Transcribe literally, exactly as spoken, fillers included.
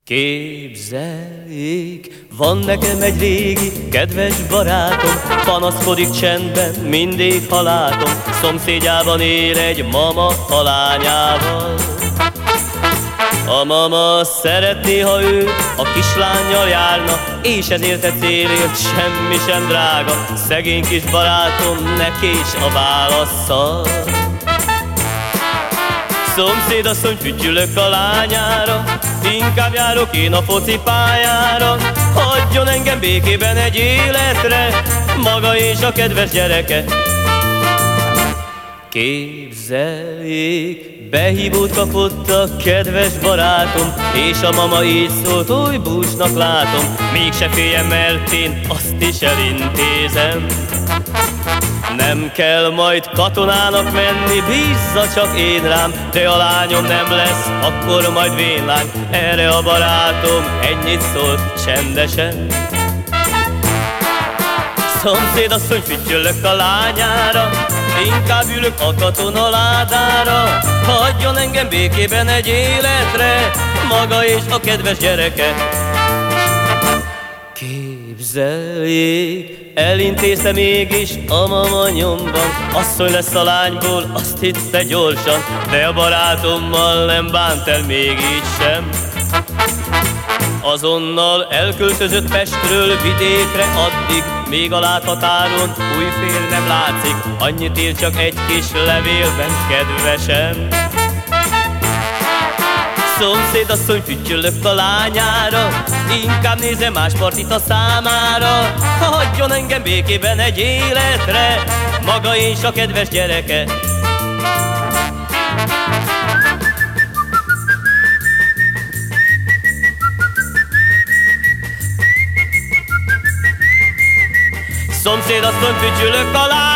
Képzeljék, van nekem egy régi, kedves barátom, panaszkodik csendben, mindig ha látom, szomszédjában él egy mama a lányával. A mama szeretné, ha ő a kislánnyal járna, és ezért a célért semmi sem drága. Szegény kis barátom, ne kés a válasszal. Szomszéd asszony, fütyülök a lányára, inkább járok én a focipályára. Hagyjon engem békében egy életre, maga és a kedves gyereke. Képzeljék, behívót kapott a kedves barátom, és a mama így szólt, oly búcsnak látom, mégse féljen, mert én azt is elintézem. Nem kell majd katonának menni, bízza csak én rám, de a lányom nem lesz, akkor majd vénlány. Erre a barátom ennyit szólt csendesen. Szomszéd asszony, fütyülök a lányára, inkább ülök a katonaládára. Hagyjon engem békében egy életre, maga és a kedves gyereke. Képzeljék, elintézte mégis a mama nyomban, asszony lesz a lányból, azt hitte gyorsan, de a barátommal nem bánt el még így sem. Azonnal elköltözött Pestről vidékre addig, még a láthatáron új fél nem látszik, annyit ír csak egy kis levélben, kedvesem. Szomszéd asszony, fütyülök a lányára, inkább nézze más partit a számára. Hagyjon engem békében egy életre, maga és a kedves gyereke. Szomszéd asszony, fütyülök a lányára,